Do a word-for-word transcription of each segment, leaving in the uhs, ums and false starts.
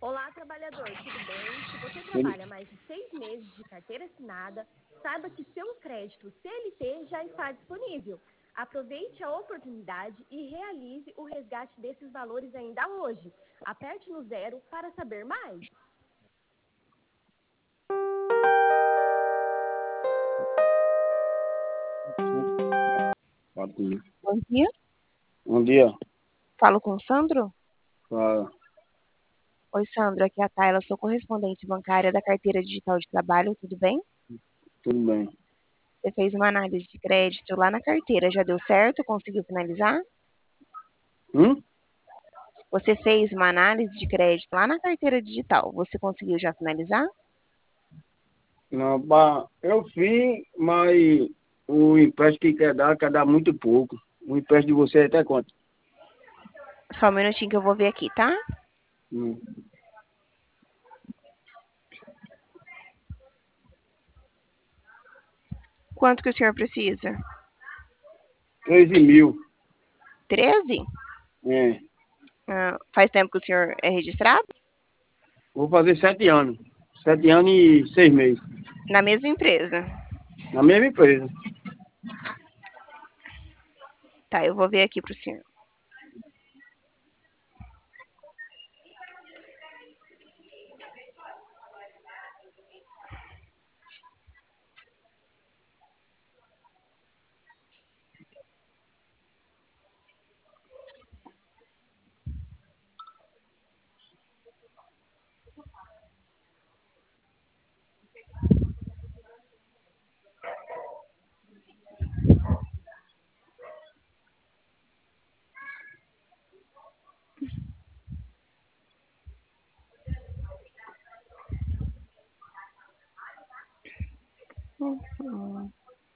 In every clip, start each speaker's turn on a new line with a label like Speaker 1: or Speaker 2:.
Speaker 1: Olá, trabalhador, tudo bem? Se você trabalha mais de seis meses de carteira assinada, saiba que seu crédito C L T já está disponível. Aproveite a oportunidade e realize o resgate desses valores ainda hoje. Aperte no zero para saber mais.
Speaker 2: Bom dia.
Speaker 3: Bom dia.
Speaker 2: Falo com o Sandro?
Speaker 3: Fala.
Speaker 2: Oi, Sandro. Aqui é a Tayla, sou correspondente bancária da Carteira Digital de Trabalho, tudo bem?
Speaker 3: Tudo bem.
Speaker 2: Você fez uma análise de crédito lá na carteira, já deu certo? Conseguiu finalizar?
Speaker 3: Hum?
Speaker 2: Você fez uma análise de crédito lá na carteira digital, você conseguiu já finalizar?
Speaker 3: Não, bah, eu fiz, mas o empréstimo que quer dar, quer dar muito pouco. O empréstimo de você é até quanto?
Speaker 2: Só um minutinho que eu vou ver aqui, tá?
Speaker 3: Hum.
Speaker 2: Quanto que o senhor precisa?
Speaker 3: treze mil.
Speaker 2: treze?
Speaker 3: É.
Speaker 2: Ah, faz tempo que o senhor é registrado?
Speaker 3: Vou fazer sete anos. Sete anos e seis meses.
Speaker 2: Na mesma empresa?
Speaker 3: Na mesma empresa.
Speaker 2: Tá, eu vou ver aqui pro senhor. Uhum.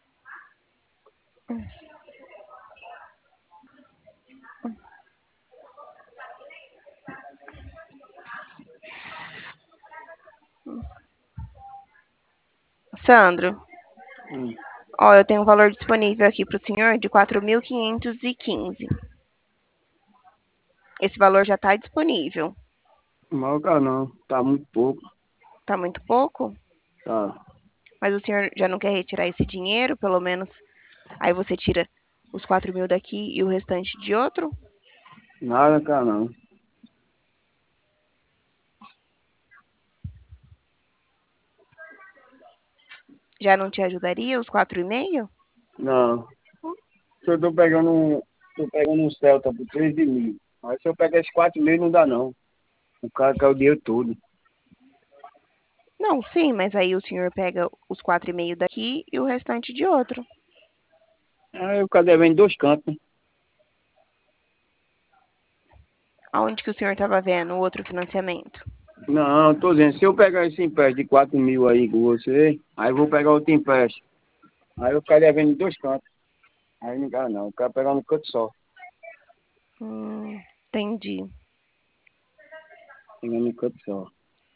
Speaker 2: Sandro,
Speaker 3: Hum.
Speaker 2: ó, eu tenho um valor disponível aqui para o senhor de quatro mil quinhentos e quinze. Esse valor já está disponível.
Speaker 3: Mal cara não. Tá muito pouco.
Speaker 2: Tá muito pouco?
Speaker 3: Tá.
Speaker 2: Mas o senhor já não quer retirar esse dinheiro, pelo menos? Aí você tira os quatro mil daqui e o restante de outro?
Speaker 3: Nada, cara não.
Speaker 2: Já não te ajudaria os quatro e meio?
Speaker 3: Não. Se eu tô pegando um. Tô pegando um Celta por treze mil. Mas se eu pegar esses quatro mil não dá não. O cara quer o dinheiro todo.
Speaker 2: Não, sim, mas aí o senhor pega os quatro e meio daqui e o restante de outro.
Speaker 3: Aí o cara devendo dois cantos.
Speaker 2: Aonde que o senhor estava vendo o outro financiamento?
Speaker 3: Não, tô dizendo, se eu pegar esse empréstimo de quatro mil aí com você, aí eu vou pegar outro empréstimo. Aí eu ficar devendo em dois cantos. Aí não dá não, eu quero pegar no canto só.
Speaker 2: Hum, entendi.
Speaker 3: Pegar no canto só.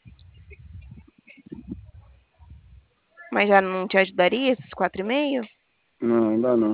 Speaker 2: Mas já não te ajudaria esses quatro e meio?
Speaker 3: Não, ainda não.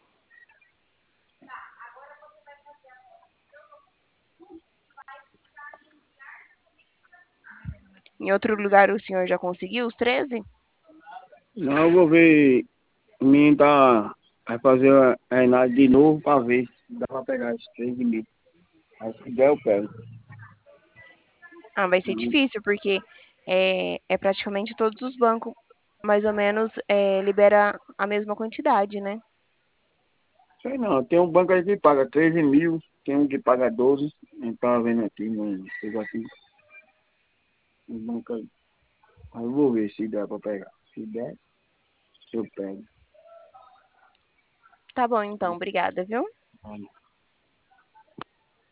Speaker 2: Em outro lugar o senhor já conseguiu os treze?
Speaker 3: Não, eu vou ver. O menino tá. Vai fazer a a análise de novo pra ver se dá pra pegar esses três mil. Aí se der eu pego.
Speaker 2: Ah, vai ser
Speaker 3: Não
Speaker 2: difícil, porque é, é praticamente todos os bancos, mais ou menos, é, libera a mesma quantidade, né?
Speaker 3: sei não, tem um banco aí que paga treze mil, tem um que paga doze. Não tava vendo aqui, não chegou aqui. Um banco aí. Aí eu vou ver se dá pra pegar. Se der, eu pego.
Speaker 2: Tá bom, então. Obrigada, viu?
Speaker 3: Olha.